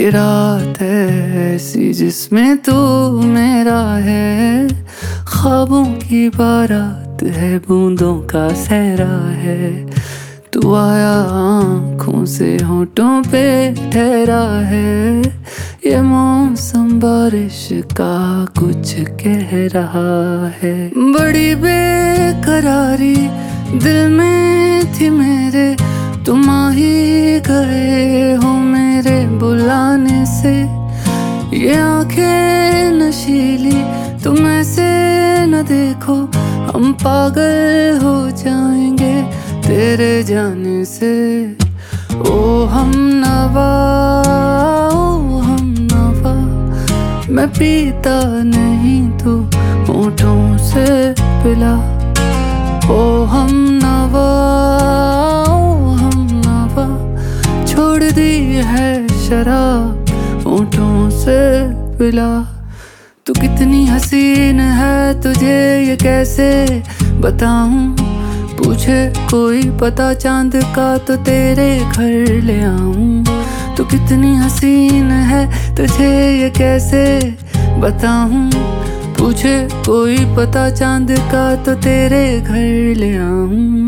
ये रात है ऐसी जिसमें तू मेरा है, ख्वाबों की बारात है, बूंदों का सहरा है। तू आया आँखों से होठों पे ठहरा है, ये मौसम बारिश का कुछ कह रहा है। बड़ी बेकरारी दिल में थी मेरे, तुम आ ही गए हो मेरे बुलाने से। ये आंखें नशीली तुम ऐसे न देखो, हम पागल हो जाएंगे तेरे जाने से। ओ हम नवा, ओ हम नवा, मैं पीता नहीं तू होठों से पिला। ओ हम नवा, ओ हम नवा, छोड़ दी है शराब होठों से पिला। तू कितनी हसीन है तुझे ये कैसे बताऊं, पूछे कोई पता चांद का तो तेरे घर ले आऊं। तू कितनी हसीन है तुझे ये कैसे बताऊं, पूछे कोई पता चांद का तो तेरे घर ले आऊं।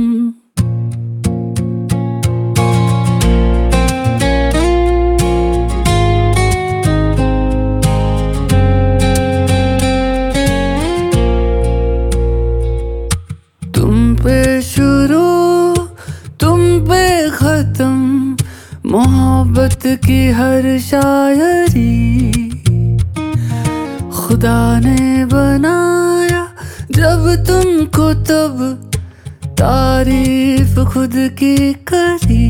तुम पे शुरू तुम पे खत्म, मोहब्बत की हर शायरी खुदा ने बनाया जब तुमको, तब तारीफ खुद की करी।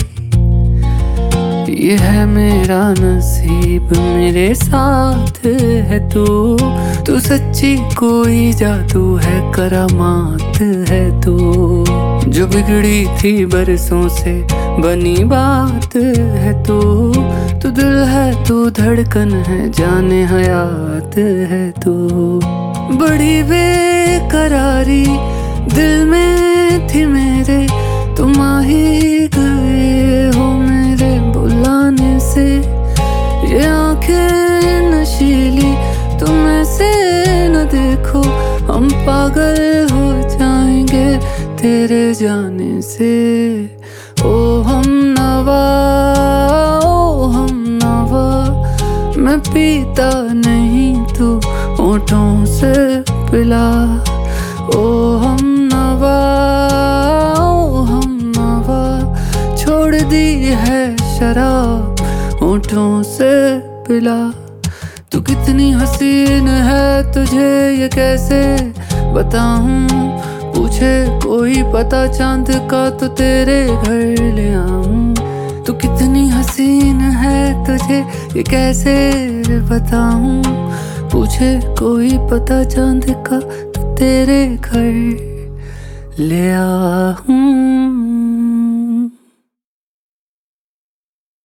ये है मेरा नसीब, मेरे साथ है तू सच्ची कोई जादू है, करामात है तू। जो बिगड़ी थी बरसों से बनी बात है तू दिल है, तू धड़कन है, जाने हयात है तू। बड़ी बेकरारी दिल में थी मेरे, तुम आ ही गए हो मेरे बुलाने से। ये आंखें नशीली तुम ऐसे न देखो, हम पागल हो जाएंगे तेरे जाने से। ओ हम नवा, ओ हम नवा, मैं पीता नहीं तू होठों से पिला। ओ हम नवा, ओ हम नवा, छोड़ दी है शराब होठों से पिला। तू कितनी हसीन है तुझे ये कैसे बताऊं, पूछे कोई पता चांद का तो तेरे घर ले आऊं। तू कितनी हसीन है तुझे ये कैसे बताऊं, पूछे कोई पता चांद का तो तेरे घर ले आऊं।